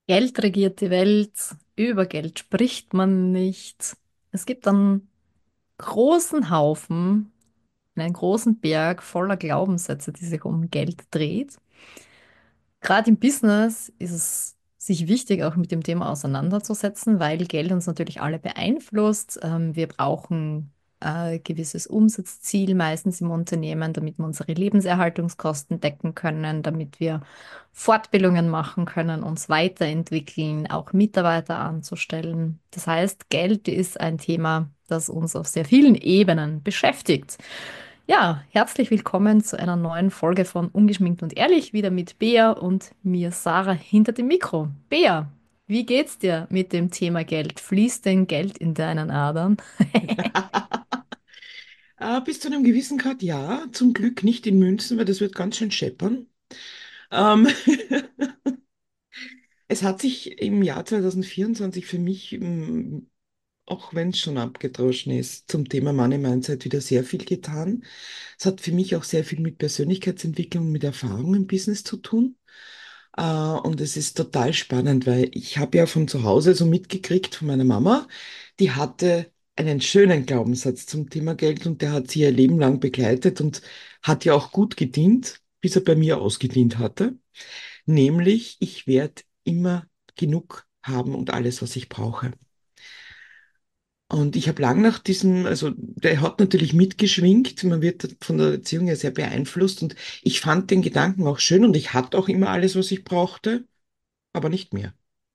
Geld regiert die Welt, über Geld spricht man nicht. Es gibt einen großen Haufen, einen großen Berg voller Glaubenssätze, die sich um Geld dreht. Gerade im Business ist es sich wichtig, auch mit dem Thema auseinanderzusetzen, weil Geld uns natürlich alle beeinflusst. Wir brauchen ein gewisses Umsatzziel meistens im Unternehmen, damit wir unsere Lebenserhaltungskosten decken können, damit wir Fortbildungen machen können, uns weiterentwickeln, auch Mitarbeiter anzustellen. Das heißt, Geld ist ein Thema, das uns auf sehr vielen Ebenen beschäftigt. Ja, herzlich willkommen zu einer neuen Folge von Ungeschminkt und Ehrlich, wieder mit Bea und mir Sarah hinter dem Mikro. Bea, wie geht's dir mit dem Thema Geld? Fließt denn Geld in deinen Adern? Bis zu einem gewissen Grad ja, zum Glück nicht in Münzen, weil das wird ganz schön scheppern. Ähm, Es hat sich im Jahr 2024 für mich, auch wenn es schon abgedroschen ist, zum Thema Money Mindset wieder sehr viel getan. Es hat für mich auch sehr viel mit Persönlichkeitsentwicklung, mit Erfahrung im Business zu tun. Und es ist total spannend, weil ich habe ja von zu Hause so mitgekriegt von meiner Mama, die hatte einen schönen Glaubenssatz zum Thema Geld und der hat sie ihr Leben lang begleitet und hat ja auch gut gedient, bis er bei mir ausgedient hatte. Nämlich, ich werde immer genug haben und alles, was ich brauche. Und ich habe lang nach diesem, also der hat natürlich mitgeschwingt, man wird von der Erziehung ja sehr beeinflusst und ich fand den Gedanken auch schön und ich hatte auch immer alles, was ich brauchte, aber nicht mehr.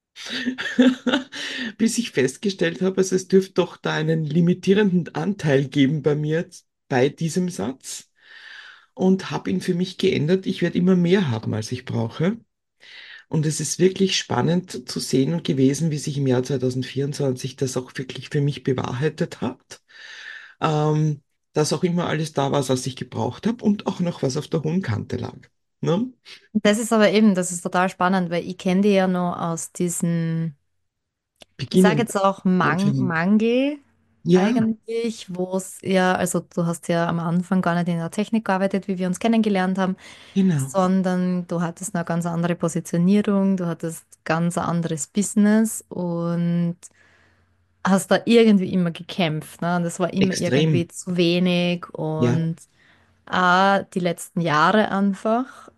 Bis ich festgestellt habe, also es dürfte doch da einen limitierenden Anteil geben bei mir bei diesem Satz und habe ihn für mich geändert. Ich werde immer mehr haben, als ich brauche. Und es ist wirklich spannend zu sehen und gewesen, wie sich im Jahr 2024 das auch wirklich für mich bewahrheitet hat. Ähm, Dass auch immer alles da war, was ich gebraucht habe und auch noch was auf der hohen Kante lag. Ne? Das ist aber eben, das ist total spannend, weil ich kenne die ja nur aus diesen, ich sage Beginnen. jetzt auch Mangel Ja, eigentlich, wo es ja, also du hast ja am Anfang gar nicht in der Technik gearbeitet, wie wir uns kennengelernt haben, genau. sondern du hattest eine ganz andere Positionierung, du hattest ganz ein anderes Business und hast da irgendwie immer gekämpft, ne? Und das war immer irgendwie Extrem. zu wenig Ja. und die letzten Jahre einfach.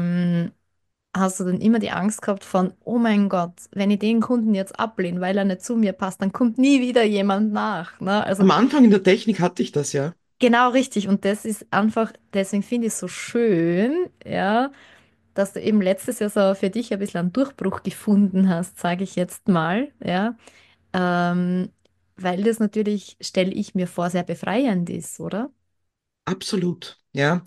Hast du dann immer die Angst gehabt von, oh mein Gott, wenn ich den Kunden jetzt ablehne, weil er nicht zu mir passt, dann kommt nie wieder jemand nach. Ne? Also Am Anfang in der Technik hatte ich das ja. genau richtig. Und das ist einfach, deswegen finde ich es so schön, ja, dass du eben letztes Jahr so für dich ein bisschen einen Durchbruch gefunden hast, sage ich jetzt mal, ja. Ähm, weil das natürlich, stelle ich mir vor, sehr befreiend ist, oder? Absolut, ja,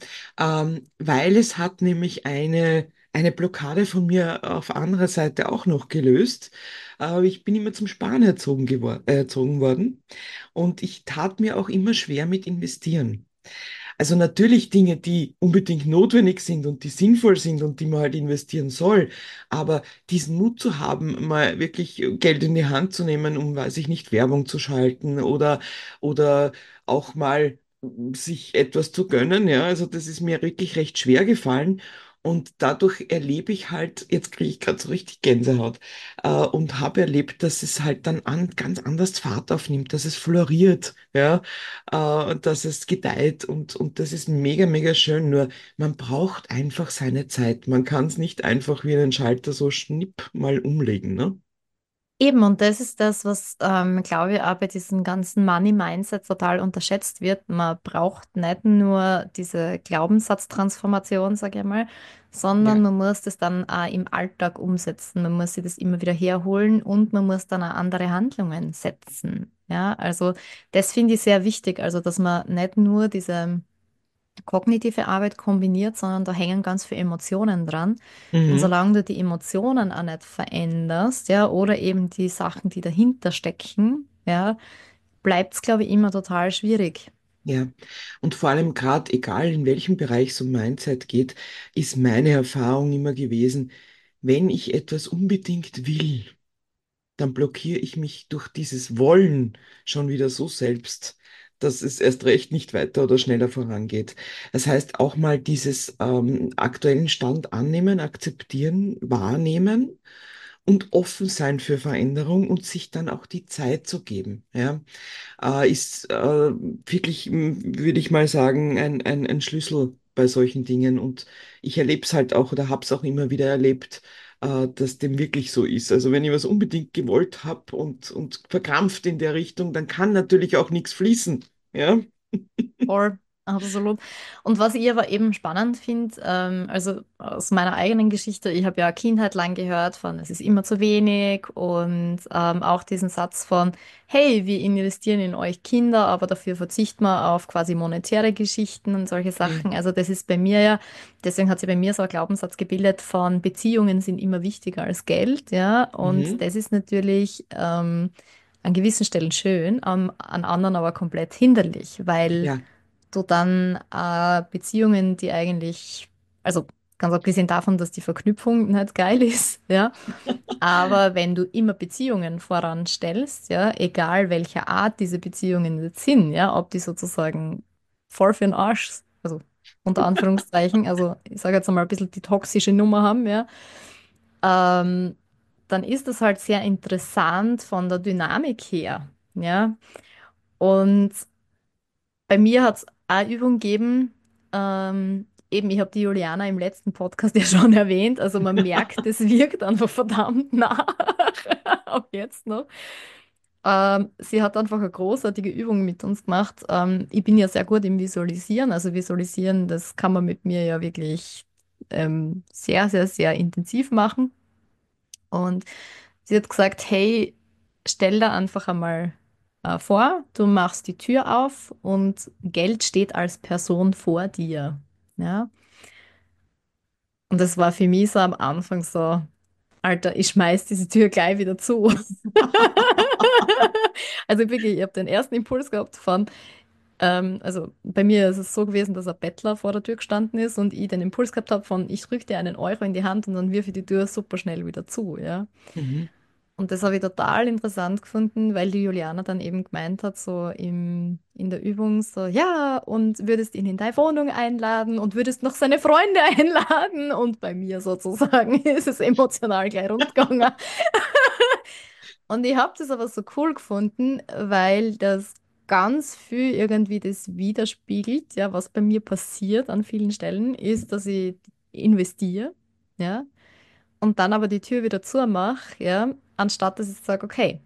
weil es hat nämlich eine Blockade von mir auf anderer Seite auch noch gelöst. Ich bin immer zum Sparen erzogen worden und ich tat mir auch immer schwer mit investieren. Also natürlich Dinge, die unbedingt notwendig sind und die sinnvoll sind und die man halt investieren soll, aber diesen Mut zu haben, mal wirklich Geld in die Hand zu nehmen, um, weiß ich nicht, Werbung zu schalten oder auch mal sich etwas zu gönnen, ja, also das ist mir wirklich recht schwer gefallen. Und dadurch erlebe ich halt, jetzt kriege ich gerade so richtig Gänsehaut, und habe erlebt, dass es halt dann ganz anders Fahrt aufnimmt, dass es floriert, ja, dass es gedeiht und das ist mega, mega schön. Nur man braucht einfach seine Zeit. Man kann es nicht einfach wie einen Schalter so schnipp mal umlegen, ne? Eben, und das ist das, was, glaube ich, auch bei diesem ganzen Money-Mindset total unterschätzt wird. Man braucht nicht nur diese Glaubenssatztransformation, sage ich mal, sondern Ja. man muss das dann auch im Alltag umsetzen. Man muss sich das immer wieder herholen und man muss dann auch andere Handlungen setzen. Ja, also das finde ich sehr wichtig. Also, dass man nicht nur diese kognitive Arbeit kombiniert, sondern da hängen ganz viele Emotionen dran. Und Mhm. solange du die Emotionen auch nicht veränderst, ja, oder eben die Sachen, die dahinter stecken, ja, bleibt es, glaube ich, immer total schwierig. Ja, und vor allem gerade, egal in welchem Bereich es um Mindset geht, ist meine Erfahrung immer gewesen, wenn ich etwas unbedingt will, dann blockiere ich mich durch dieses Wollen schon wieder so selbst, dass es erst recht nicht weiter oder schneller vorangeht. Das heißt, auch mal dieses aktuellen Stand annehmen, akzeptieren, wahrnehmen und offen sein für Veränderung und sich dann auch die Zeit zu geben. Ja, ist wirklich, würde ich mal sagen, ein Schlüssel bei solchen Dingen. Und ich erlebe es halt auch oder habe es auch immer wieder erlebt, dass dem wirklich so ist. Also wenn ich was unbedingt gewollt habe und verkrampft in der Richtung, dann kann natürlich auch nichts fließen. Ja. Voll, absolut. Und was ich aber eben spannend finde, also aus meiner eigenen Geschichte, ich habe ja Kindheit lang gehört von, es ist immer zu wenig und auch diesen Satz von, hey, wir investieren in euch Kinder, aber dafür verzichten wir auf quasi monetäre Geschichten und solche Mhm. Sachen. Also das ist bei mir ja, deswegen hat sich bei mir so ein Glaubenssatz gebildet von Beziehungen sind immer wichtiger als Geld, ja. Und Mhm. das ist natürlich an gewissen Stellen schön, an anderen aber komplett hinderlich, weil Ja. du dann Beziehungen, die eigentlich, also ganz abgesehen davon, dass die Verknüpfung nicht geil ist, ja, aber wenn du immer Beziehungen voranstellst, ja, egal welcher Art diese Beziehungen jetzt sind, ja, ob die sozusagen voll für den Arsch, also unter Anführungszeichen, also ich sage jetzt mal ein bisschen die toxische Nummer haben, ja, ähm, dann ist das halt sehr interessant von der Dynamik her, ja. Und bei mir hat es eine Übung gegeben, eben, ich habe die Juliana im letzten Podcast ja schon erwähnt, also man merkt, es wirkt einfach verdammt nach, auch jetzt noch. Sie hat einfach eine großartige Übung mit uns gemacht. Ich bin ja sehr gut im Visualisieren, also Visualisieren, das kann man mit mir ja wirklich sehr, sehr, sehr intensiv machen. Und sie hat gesagt, hey, stell dir einfach einmal vor, du machst die Tür auf und Geld steht als Person vor dir. Ja? Und das war für mich so am Anfang so, Alter, ich schmeiß diese Tür gleich wieder zu. Also wirklich, ich habe den ersten Impuls gehabt von, also bei mir ist es so gewesen, dass ein Bettler vor der Tür gestanden ist und ich den Impuls gehabt habe von, ich drücke dir einen Euro in die Hand und dann wirf ich die Tür super schnell wieder zu, ja. Mhm. Und das habe ich total interessant gefunden, weil die Juliana dann eben gemeint hat, so in der Übung, so, ja, und würdest ihn in deine Wohnung einladen und würdest noch seine Freunde einladen. Und bei mir sozusagen ist es emotional gleich rundgegangen. Und ich habe das aber so cool gefunden, weil das ganz viel irgendwie das widerspiegelt, ja, was bei mir passiert an vielen Stellen, ist, dass ich investiere, ja, und dann aber die Tür wieder zumache, ja, anstatt dass ich sage, okay,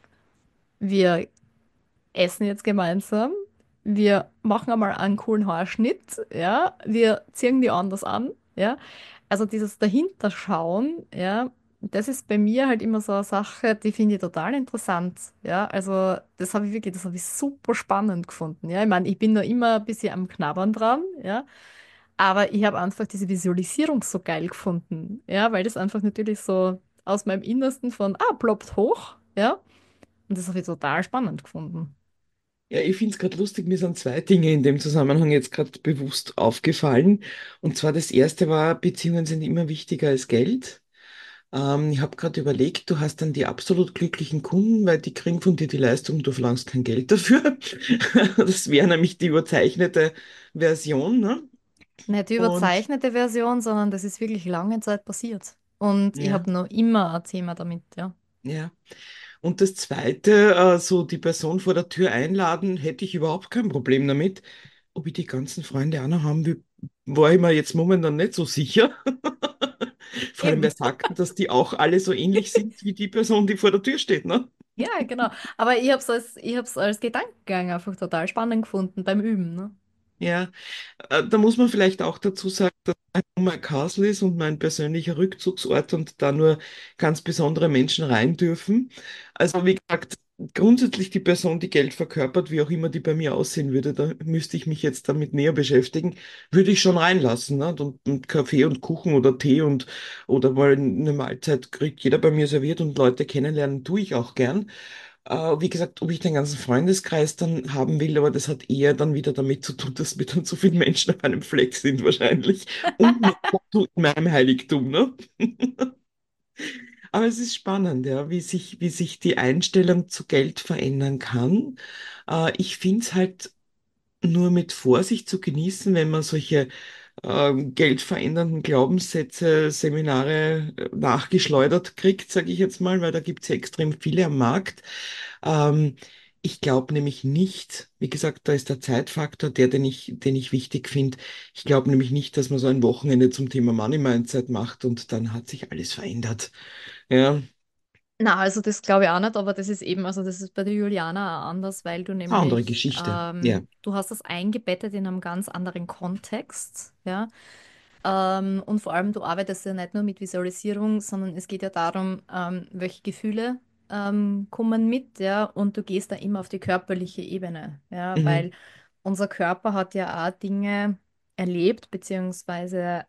wir essen jetzt gemeinsam, wir machen einmal einen coolen Haarschnitt, ja, wir ziehen die anders an, ja. Also dieses Dahinterschauen, ja, das ist bei mir halt immer so eine Sache, die finde ich total interessant, ja. Also das habe ich wirklich, das habe ich super spannend gefunden, ja. Ich meine, ich bin noch immer ein bisschen am Knabbern dran, ja. Aber ich habe einfach diese Visualisierung so geil gefunden, ja, weil das einfach natürlich so aus meinem Innersten von, ploppt hoch, ja. Und das habe ich total spannend gefunden. Ja, ich finde es gerade lustig, mir sind zwei Dinge in dem Zusammenhang jetzt gerade bewusst aufgefallen. Und zwar das erste war, Beziehungen sind immer wichtiger als Geld. Ich habe gerade überlegt, du hast dann die absolut glücklichen Kunden, weil die kriegen von dir die Leistung, du verlangst kein Geld dafür. Das wäre nämlich die überzeichnete Version, ne? Nicht die Und überzeichnete Version, sondern das ist wirklich lange Zeit passiert. Und ich ja, habe noch immer ein Thema damit, ja. ja. Und das Zweite, so die Person vor der Tür einladen, hätte ich überhaupt kein Problem damit. Ob ich die ganzen Freunde auch noch haben will, war ich mir jetzt momentan nicht so sicher. Vor allem, Eben. wer sagt denn, dass die auch alle so ähnlich sind wie die Person, die vor der Tür steht, ne? Ja, genau. Aber ich hab's als Gedankengang einfach total spannend gefunden beim Üben, ne? Ja, da muss man vielleicht auch dazu sagen, dass mein Castle ist und mein persönlicher Rückzugsort und da nur ganz besondere Menschen rein dürfen. Also wie gesagt, grundsätzlich die Person, die Geld verkörpert, wie auch immer die bei mir aussehen würde, da müsste ich mich jetzt damit näher beschäftigen, würde ich schon reinlassen, ne? Und Kaffee und Kuchen oder Tee und oder mal eine Mahlzeit kriegt jeder bei mir serviert und Leute kennenlernen, tue ich auch gern. Wie gesagt, ob ich den ganzen Freundeskreis dann haben will, aber das hat eher dann wieder damit zu tun, dass mir dann so viele Menschen auf einem Fleck sind wahrscheinlich. Und noch dazu in meinem Heiligtum, ne? Aber es ist spannend, ja, wie sich die Einstellung zu Geld verändern kann. Ich finde es halt nur mit Vorsicht zu genießen, wenn man solche geldverändernden Glaubenssätze, Seminare nachgeschleudert kriegt, sage ich jetzt mal, weil da gibt es ja extrem viele am Markt. Ähm, Ich glaube nämlich nicht, wie gesagt, da ist der Zeitfaktor der, den ich wichtig finde. Ich glaube nämlich nicht, dass man so ein Wochenende zum Thema Money Mindset macht und dann hat sich alles verändert. Ja, Na, also das glaube ich auch nicht, aber das ist eben, also das ist bei der Juliana auch anders, weil du eine andere nämlich, Geschichte. Ja. du hast das eingebettet in einem ganz anderen Kontext, ja. Und vor allem, du arbeitest ja nicht nur mit Visualisierung, sondern es geht ja darum, welche Gefühle kommen mit, ja, und du gehst da immer auf die körperliche Ebene, ja, Mhm. weil unser Körper hat ja auch Dinge erlebt, beziehungsweise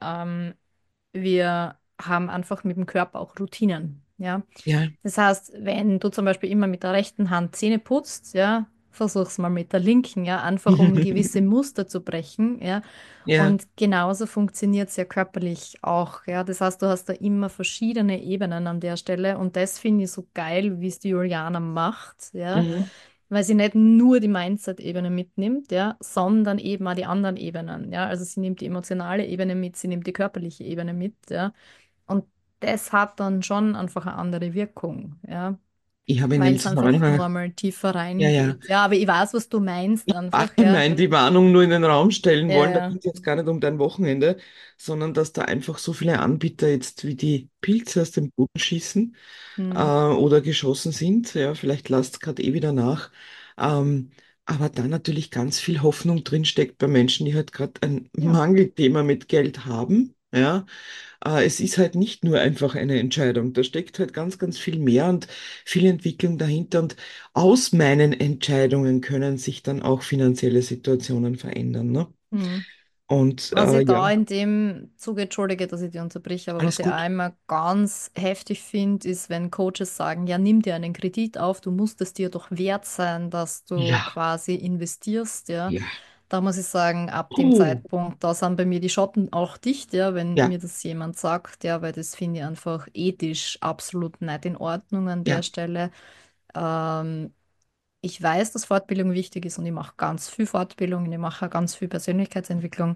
wir haben einfach mit dem Körper auch Routinen, ja. Ja. Das heißt, wenn du zum Beispiel immer mit der rechten Hand Zähne putzt, ja, versuch's mal mit der linken, ja, einfach um gewisse Muster zu brechen, ja. Ja. Und genauso funktioniert es ja körperlich auch, ja. Das heißt, du hast da immer verschiedene Ebenen an der Stelle und das finde ich so geil, wie es die Juliana macht, ja. Mhm. Weil sie nicht nur die Mindset-Ebene mitnimmt, ja, sondern eben auch die anderen Ebenen, ja. Also sie nimmt die emotionale Ebene mit, sie nimmt die körperliche Ebene mit, ja. Und das hat dann schon einfach eine andere Wirkung, ja, Ich habe in weil dem es einfach Zusammenhang, nochmal tiefer ja, ja, reingeht. Ja, aber ich weiß, was du meinst, einfach, warte ja. nein, die Warnung nur in den Raum stellen Ja, wollen. Da ja. geht es jetzt gar nicht um dein Wochenende, sondern dass da einfach so viele Anbieter jetzt wie die Pilze aus dem Boden schießen Hm. oder geschossen sind. Ja, vielleicht lasst es gerade eh wieder nach. Ähm, aber da natürlich ganz viel Hoffnung drin steckt bei Menschen, die halt gerade ein Ja. Mangelthema mit Geld haben. Ja, es ist halt nicht nur einfach eine Entscheidung. Da steckt halt ganz, ganz viel mehr und viel Entwicklung dahinter. Und aus meinen Entscheidungen können sich dann auch finanzielle Situationen verändern, ne? Hm. Und Was ich ja, da in dem Zuge, entschuldige, dass ich dich unterbreche, aber was alles ich auch gut. immer ganz heftig finde, ist, wenn Coaches sagen, ja, nimm dir einen Kredit auf, du musst es dir doch wert sein, dass du Ja, quasi investierst, ja. ja. Da muss ich sagen, ab dem Puh. Zeitpunkt, da sind bei mir die Schotten auch dicht, ja, wenn Ja, mir das jemand sagt, ja, weil das finde ich einfach ethisch absolut nicht in Ordnung an der ja, Stelle. Ähm, Ich weiß, dass Fortbildung wichtig ist und ich mache ganz viel Fortbildung und ich mache auch ganz viel Persönlichkeitsentwicklung.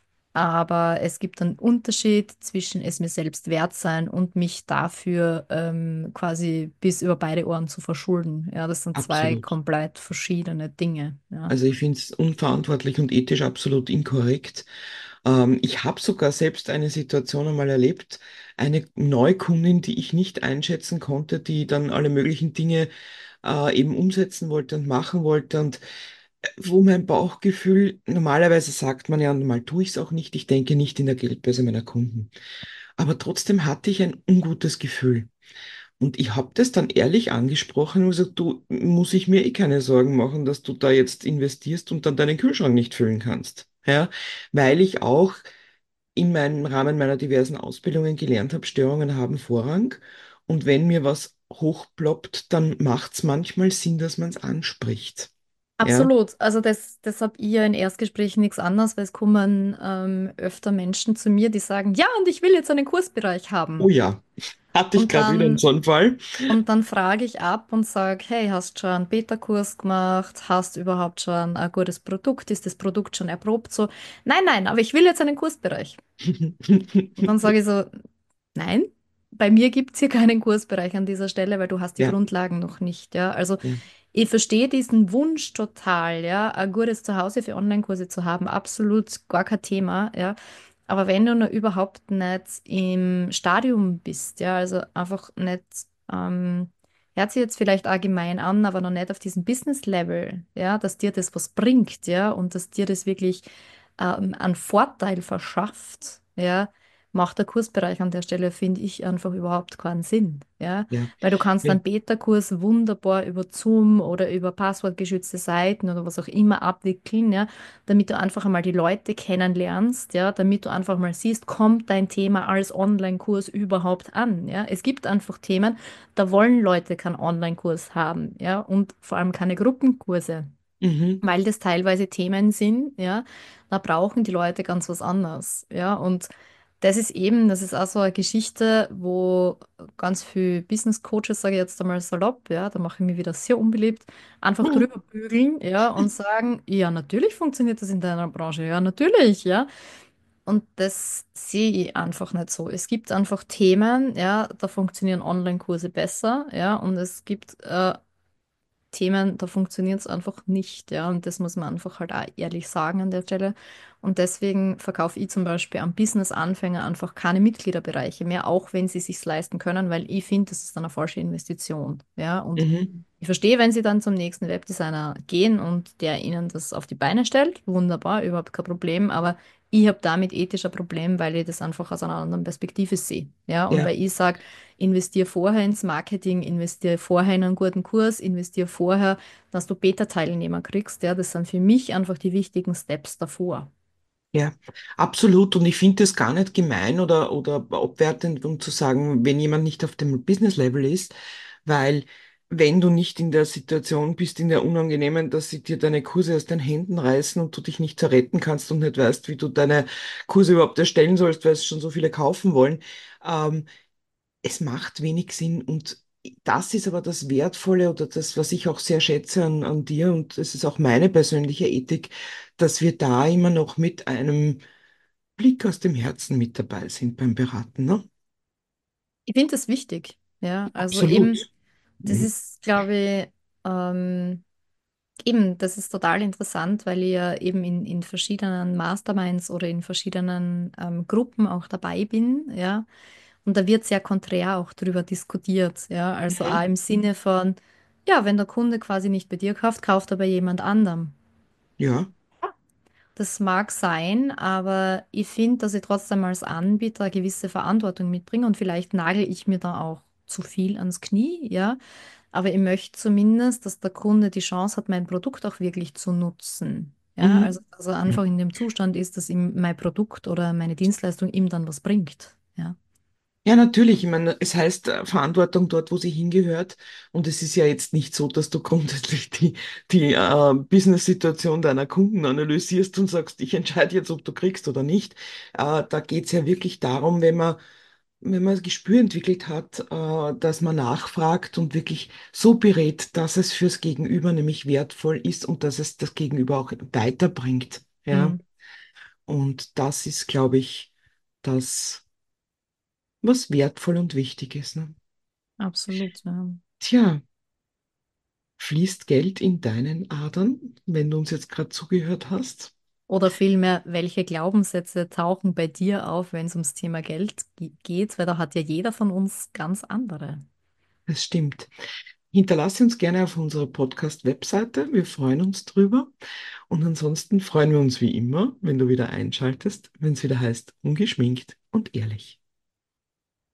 Aber es gibt einen Unterschied zwischen es mir selbst wert sein und mich dafür quasi bis über beide Ohren zu verschulden. Ja, das sind zwei absolut. komplett verschiedene Dinge. Ja. Also ich finde es unverantwortlich und ethisch absolut inkorrekt. Ich habe sogar selbst eine Situation einmal erlebt, eine Neukundin, die ich nicht einschätzen konnte, die dann alle möglichen Dinge eben umsetzen wollte und machen wollte und wo mein Bauchgefühl, normalerweise sagt man ja, und mal tue ich es auch nicht, ich denke nicht in der Geldbörse meiner Kunden. Aber trotzdem hatte ich ein ungutes Gefühl. Und ich habe das dann ehrlich angesprochen und gesagt, du muss ich mir eh keine Sorgen machen, dass du da jetzt investierst und dann deinen Kühlschrank nicht füllen kannst. Ja, weil ich auch in meinem Rahmen meiner diversen Ausbildungen gelernt habe, Störungen haben Vorrang. Und wenn mir was hochploppt, dann macht es manchmal Sinn, dass man es anspricht. Ja. Absolut. Also das habe ich ja in Erstgesprächen nichts anderes, weil es kommen öfter Menschen zu mir, die sagen, ja, und ich will jetzt einen Kursbereich Oh haben. ja, hatte ich Und gerade wieder dann so einen Fall. Und dann frage ich ab und sage, hey, hast du schon einen Beta-Kurs gemacht? Hast du überhaupt schon ein gutes Produkt? Ist das Produkt schon erprobt? So, nein, nein, aber ich will jetzt einen Kursbereich. Und dann sage ich so, nein, bei mir gibt es hier keinen Kursbereich an dieser Stelle, weil du hast die Ja, Grundlagen noch nicht, ja. Also ja. ich verstehe diesen Wunsch total, ja, ein gutes Zuhause für Online-Kurse zu haben, absolut gar kein Thema, ja. Aber wenn du noch überhaupt nicht im Stadium bist, ja, also einfach nicht, hört sich jetzt vielleicht allgemein an, aber noch nicht auf diesem Business-Level, ja, dass dir das was bringt, ja, und dass dir das wirklich einen Vorteil verschafft, ja, macht der Kursbereich an der Stelle, finde ich, einfach überhaupt keinen Sinn. Ja? Ja. Weil du kannst Ja. einen Beta-Kurs wunderbar über Zoom oder über passwortgeschützte Seiten oder was auch immer abwickeln, ja, damit du einfach einmal die Leute kennenlernst, ja, damit du einfach mal siehst, kommt dein Thema als Online-Kurs überhaupt an. Ja? Es gibt einfach Themen, da wollen Leute keinen Online-Kurs haben, ja, und vor allem keine Gruppenkurse, Mhm. weil das teilweise Themen sind, ja, da brauchen die Leute ganz was anderes, ja, und das ist eben, das ist auch so eine Geschichte, wo ganz viel Business Coaches, sage ich jetzt einmal salopp, ja, da mache ich mich wieder sehr unbeliebt, einfach drüber bügeln, ja, und sagen, ja, natürlich funktioniert das in deiner Branche, ja, natürlich, ja, Und das sehe ich einfach nicht so. Es gibt einfach Themen, ja, da funktionieren Online-Kurse besser, ja, und es gibt Themen, da funktioniert es einfach nicht, ja. Und das muss man einfach halt auch ehrlich sagen an der Stelle. Und deswegen verkaufe ich zum Beispiel am Business-Anfänger einfach keine Mitgliederbereiche mehr, auch wenn sie es sich leisten können, weil ich finde, das ist dann eine falsche Investition, ja. Und Mhm. ich verstehe, wenn sie dann zum nächsten Webdesigner gehen und der ihnen das auf die Beine stellt, wunderbar, überhaupt kein Problem, aber ich habe damit ethisch ein Problem, weil ich das einfach aus einer anderen Perspektive sehe, ja. Und Ja, weil ich sage, investiere vorher ins Marketing, investiere vorher in einen guten Kurs, investiere vorher, dass du Beta-Teilnehmer kriegst. Ja, das sind für mich einfach die wichtigen Steps davor. ja, absolut. Und ich finde es gar nicht gemein oder abwertend, um zu sagen, wenn jemand nicht auf dem Business-Level ist, weil wenn du nicht in der Situation bist, in der unangenehmen, dass sie dir deine Kurse aus den Händen reißen und du dich nicht zerretten kannst und nicht weißt, wie du deine Kurse überhaupt erstellen sollst, weil es schon so viele kaufen wollen, ähm, es macht wenig Sinn. Und das ist aber das Wertvolle oder das, was ich auch sehr schätze an dir, und es ist auch meine persönliche Ethik, dass wir da immer noch mit einem Blick aus dem Herzen mit dabei sind beim Beraten, ne? Ich finde das wichtig. Ja, also eben, Absolut. das Mhm. ist, glaube ich, ähm, eben, das ist total interessant, weil ich ja eben in verschiedenen Masterminds oder in verschiedenen Gruppen auch dabei bin, ja. Und da wird sehr konträr auch drüber diskutiert, ja. Also auch Mhm. im Sinne von, ja, wenn der Kunde quasi nicht bei dir kauft, kauft er bei jemand anderem. Ja. Das mag sein, aber ich finde, dass ich trotzdem als Anbieter eine gewisse Verantwortung mitbringe und vielleicht nagel ich mir da auch zu viel ans Knie, ja. Aber ich möchte zumindest, dass der Kunde die Chance hat, mein Produkt auch wirklich zu nutzen. Ja, also Mhm. dass er einfach Mhm. in dem Zustand ist, dass ihm mein Produkt oder meine Dienstleistung ihm dann was bringt. Ja. Ja, natürlich. Ich meine, es heißt Verantwortung dort, wo sie hingehört. Und es ist ja jetzt nicht so, dass du grundsätzlich die Business-Situation deiner Kunden analysierst und sagst, ich entscheide jetzt, ob du kriegst oder nicht. Da geht es ja wirklich darum, wenn man das Gespür entwickelt hat, dass man nachfragt und wirklich so berät, dass es fürs Gegenüber nämlich wertvoll ist und dass es das Gegenüber auch weiterbringt. Ja. Hm, Und das ist, glaube ich, das, was wertvoll und wichtig ist. Ne? absolut. Ja. Tja, fließt Geld in deinen Adern, wenn du uns jetzt gerade zugehört hast? Oder vielmehr, welche Glaubenssätze tauchen bei dir auf, wenn es ums Thema Geld geht? Weil da hat ja jeder von uns ganz andere. Das stimmt. Hinterlasse uns gerne auf unserer Podcast-Webseite. Wir freuen uns drüber. Und ansonsten freuen wir uns wie immer, wenn du wieder einschaltest, wenn es wieder heißt, ungeschminkt und ehrlich.